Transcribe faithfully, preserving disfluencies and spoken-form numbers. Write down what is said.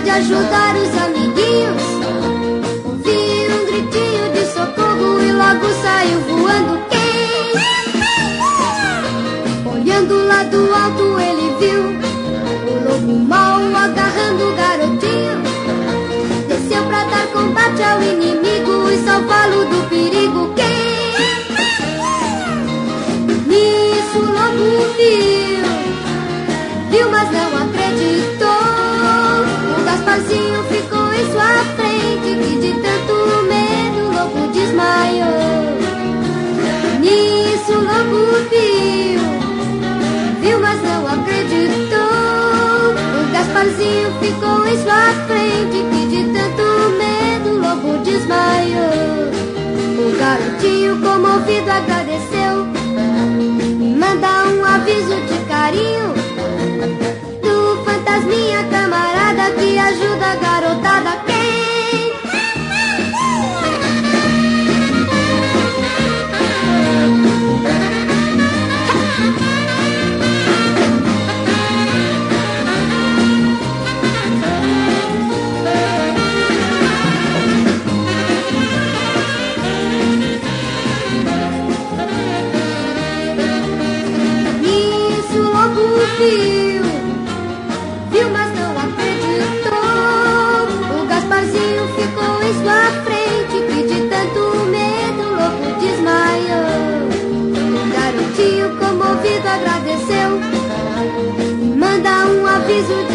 de ajudar os amiguinhos. Ouvi um gritinho de socorro e logo saiu voando. Quem? Olhando lá do alto ele viu o lobo mau agarrando o garotinho. Desceu pra dar combate ao inimigo e salvá-lo do perigo. Quem? Nisso o lobo viu, viu mas não acreditou. O Gasparzinho ficou em sua frente e de tanto medo o lobo desmaiou. Nisso o lobo viu, viu mas não acreditou. O Gasparzinho ficou em sua frente e de tanto medo o lobo desmaiou. O garotinho comovido agradeceu e manda um aviso de carinho do fantasminha camarada que ajuda a garotada. Quem? Nisso o lobo viu, viu mas não acreditou. O Gasparzinho ficou em sua frente e de tanto medo o lobo desmaiou. O garotinho comovido agradeceu e manda um aviso de